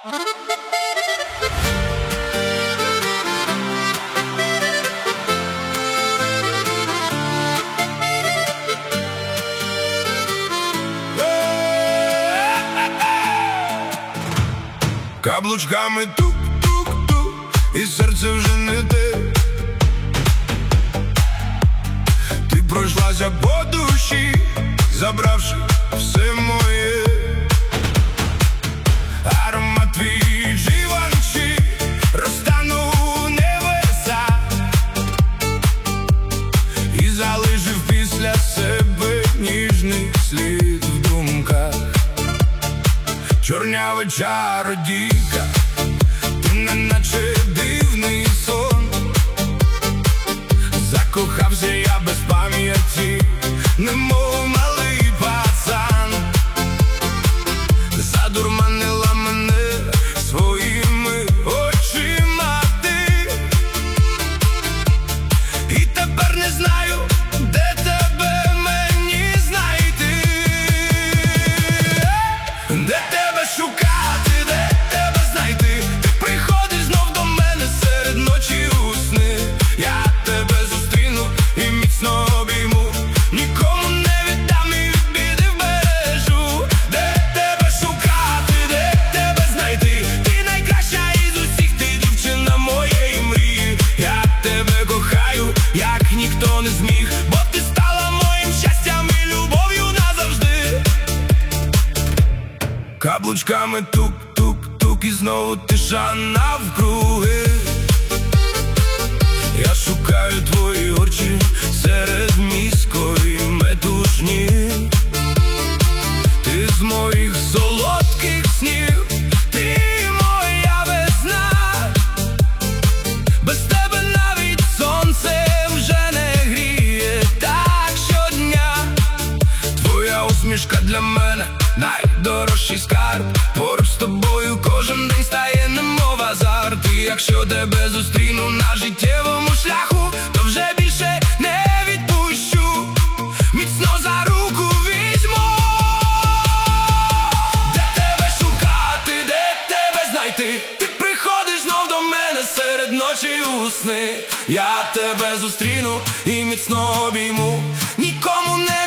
Каблучками тук-тук-тук, і серце вже не те. Ти пройшлася по душі, забравши все моє. Аромат твій Живанші розтанув у небеса і залишив після себе ніжний слід в думках. Чорнява чародійка, ти неначе дивний сон. Закохався я без пам'яті, немов малий пацан. Задурманила мене своїми очима ти, і тепер не знаю, де тебе мені знайти. Де тебе шукати, де тебе знайти? Ти приходиш знов до мене серед ночі у сни. Я тебе зустріну і міцно обійму, нікому не віддам і від біди вбережу. Де тебе шукати, де тебе знайти? Ти найкраща із усіх, ти дівчина моєї мрії. Я тебе кохаю, як ніхто не зміг, бо ти стала моїм щастям і любов'ю назавжди. Каблучками тук-тук-тук, і знову тиша навкруги. Я шукаю твої очі серед міської метушні. Ти з моїх солодких снів, ти моя весна. Без тебе навіть сонце вже не гріє так щодня. Твоя усмішка для мене найдорожчий скарб. Поруч з тобою кожен день стає немов азарт. І якщо тебе зустріну на життєвому шляху, то вже більше не відпущу, міцно за руку візьму. Де тебе шукати, де тебе знайти? Ти приходиш знов до мене серед ночі у сни. Я тебе зустріну і міцно обійму, нікому не